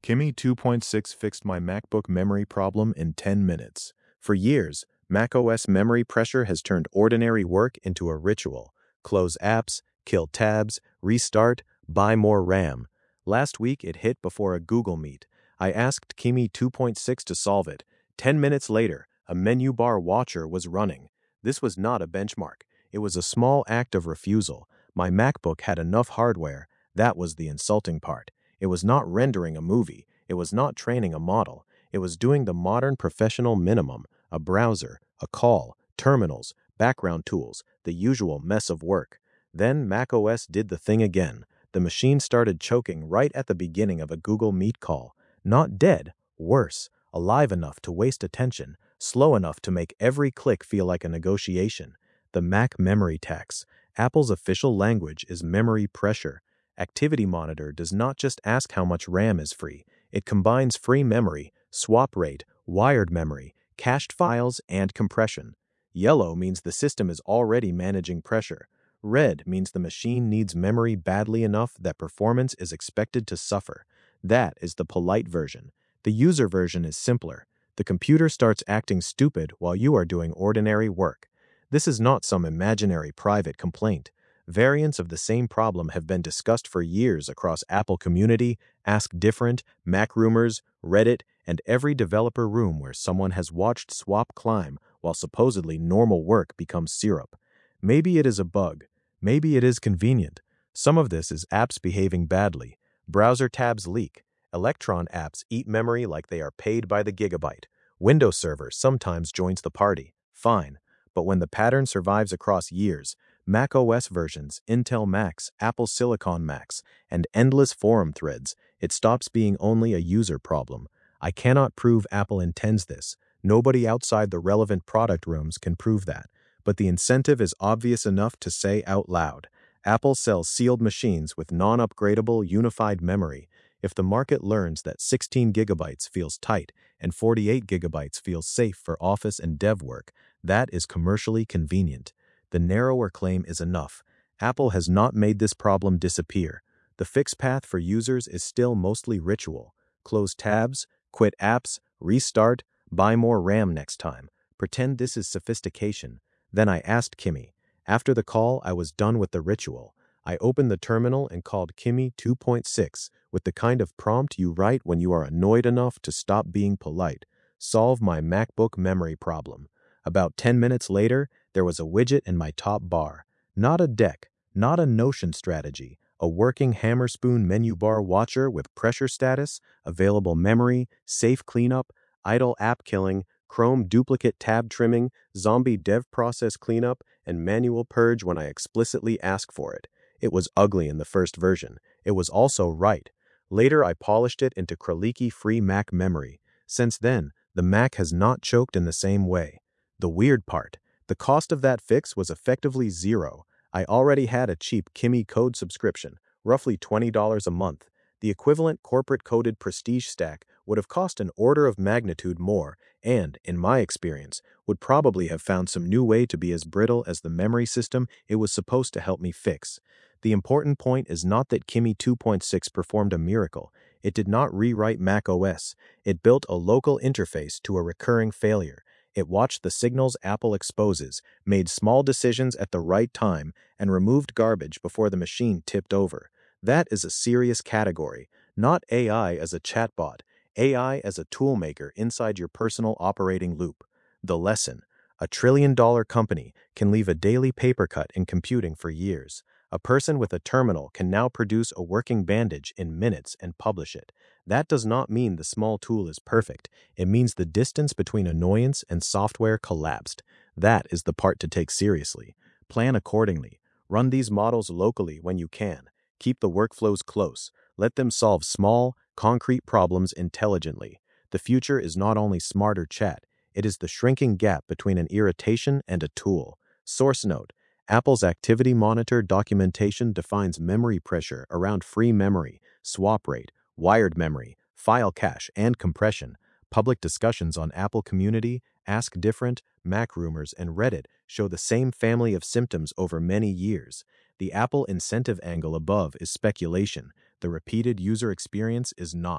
Kimi 2.6 fixed my MacBook memory problem in 10 minutes. For years, macOS memory pressure has turned ordinary work into a ritual. Close apps, kill tabs, restart, buy more RAM. Last week it hit before a Google Meet. I asked Kimi 2.6 to solve it. 10 minutes later, a menu bar watcher was running. This was not a benchmark. It was a small act of refusal. My MacBook had enough hardware. That was the insulting part. It was not rendering a movie. It was not training a model. It was doing the modern professional minimum: a browser, a call, terminals, background tools, the usual mess of work. Then macOS did the thing again. The machine started choking right at the beginning of a Google Meet call. Not dead, worse, alive enough to waste attention, slow enough to make every click feel like a negotiation. The Mac memory tax. Apple's official language is memory pressure. Activity Monitor does not just ask how much RAM is free. It combines free memory, swap rate, wired memory, cached files, and compression. Yellow means the system is already managing pressure. Red means the machine needs memory badly enough that performance is expected to suffer. That is the polite version. The user version is simpler. The computer starts acting stupid while you are doing ordinary work. This is not some imaginary private complaint. Variants of the same problem have been discussed for years across Apple Community, Ask Different, MacRumors, Reddit, and every developer room where someone has watched swap climb while supposedly normal work becomes syrup. Maybe it is a bug. Maybe it is convenient. Some of this is apps behaving badly. Browser tabs leak. Electron apps eat memory like they are paid by the gigabyte. Windows Server sometimes joins the party. Fine. But when the pattern survives across years, macOS versions, Intel Macs, Apple Silicon Macs, and endless forum threads, it stops being only a user problem. I cannot prove Apple intends this. Nobody outside the relevant product rooms can prove that. But the incentive is obvious enough to say out loud. Apple sells sealed machines with non-upgradable unified memory. If the market learns that 16 gigabytes feels tight and 48 gigabytes feels safe for office and dev work, that is commercially convenient. The narrower claim is enough. Apple has not made this problem disappear. The fix path for users is still mostly ritual. Close tabs, quit apps, restart, buy more RAM next time. Pretend this is sophistication. Then I asked Kimi. After the call, I was done with the ritual. I opened the terminal and called Kimi 2.6 with the kind of prompt you write when you are annoyed enough to stop being polite. Solve my MacBook memory problem. About 10 minutes later, there was a widget in my top bar. Not a deck, not a Notion strategy, a working Hammerspoon menu bar watcher with pressure status, available memory, safe cleanup, idle app killing, Chrome duplicate tab trimming, zombie dev process cleanup, and manual purge when I explicitly ask for it. It was ugly in the first version. It was also right. Later, I polished it into Kraliki-free Mac memory. Since then, the Mac has not choked in the same way. The weird part, the cost of that fix was effectively zero. I already had a cheap Kimi Code subscription, roughly $20 a month. The equivalent corporate-coded Prestige stack would have cost an order of magnitude more and, in my experience, would probably have found some new way to be as brittle as the memory system it was supposed to help me fix. The important point is not that Kimi 2.6 performed a miracle. It did not rewrite macOS. It built a local interface to a recurring failure. It watched the signals Apple exposes, made small decisions at the right time, and removed garbage before the machine tipped over. That is a serious category, not AI as a chatbot, AI as a toolmaker inside your personal operating loop. The lesson: a trillion-dollar company can leave a daily paper cut in computing for years. A person with a terminal can now produce a working bandage in minutes and publish it. That does not mean the small tool is perfect. It means the distance between annoyance and software collapsed. That is the part to take seriously. Plan accordingly. Run these models locally when you can. Keep the workflows close. Let them solve small, concrete problems intelligently. The future is not only smarter chat, it is the shrinking gap between an irritation and a tool. Source note: Apple's Activity Monitor documentation defines memory pressure around free memory, swap rate, wired memory, file cache, and compression. Public discussions on Apple Community, Ask Different, MacRumors, and Reddit show the same family of symptoms over many years. The Apple incentive angle above is speculation. The repeated user experience is not.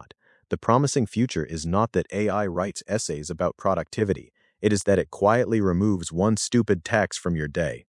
The promising future is not that AI writes essays about productivity, it is that it quietly removes one stupid tax from your day.